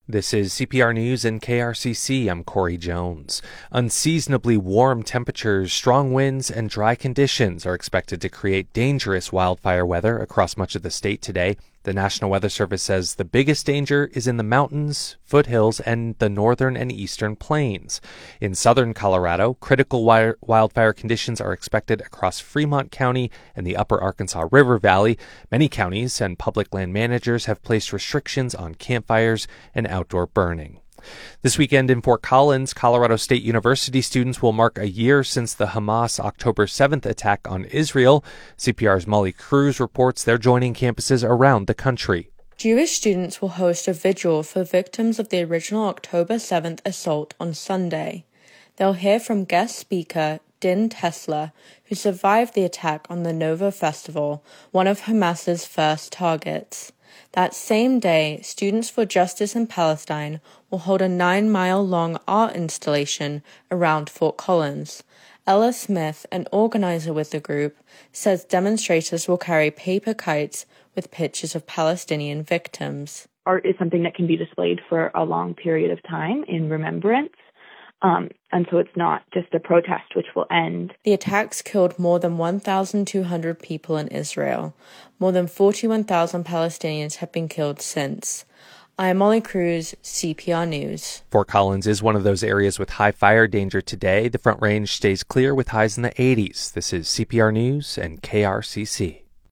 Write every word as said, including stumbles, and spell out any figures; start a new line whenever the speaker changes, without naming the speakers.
This is C P R News and K R C C. I'm Corey Jones. Unseasonably warm temperatures, strong winds, and dry conditions are expected to create dangerous wildfire weather across much of the state today. The National Weather Service says the biggest danger is in the mountains, foothills, and the northern and eastern plains. In southern Colorado, critical wildfire conditions are expected across Fremont County and the upper Arkansas River Valley. Many counties and public land managers have placed restrictions on campfires and outdoor burning. This weekend in Fort Collins, Colorado State University students will mark a year since the Hamas October seventh attack on Israel. C P R's Molly Cruz reports they're joining campuses around the country.
Jewish students will host a vigil for victims of the original October seventh assault on Sunday. They'll hear from guest speaker Din Tesla, who survived the attack on the Nova Festival, one of Hamas's first targets. That same day, Students for Justice in Palestine will hold a nine-mile-long art installation around Fort Collins. Ella Smith, an organizer with the group, says demonstrators will carry paper kites with pictures of Palestinian victims.
Art is something that can be displayed for a long period of time in remembrance. Um, and so it's not just a protest which will end.
The attacks killed more than one thousand two hundred people in Israel. More than forty-one thousand Palestinians have been killed since. I'm Molly Cruz, C P R News.
Fort Collins is one of those areas with high fire danger today. The Front Range stays clear with highs in the eighties. This is C P R News and K R C C.